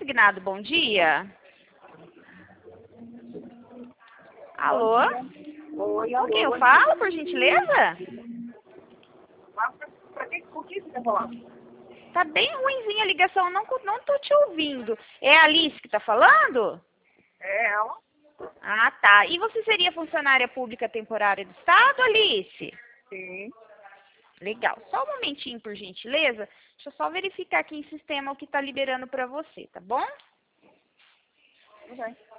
consignado, bom dia. Alô? Oi, Com quem eu falo, por gentileza? Com quem você está falando? Tá bem ruinzinha a ligação, não tô te ouvindo. É a Alice que tá falando? É ela? Ah, tá. E você seria funcionária pública temporária do Estado, Alice? Sim. Legal. Só um momentinho, por gentileza. Deixa eu só verificar aqui em sistema o que tá liberando pra você, tá bom? Tudo bem.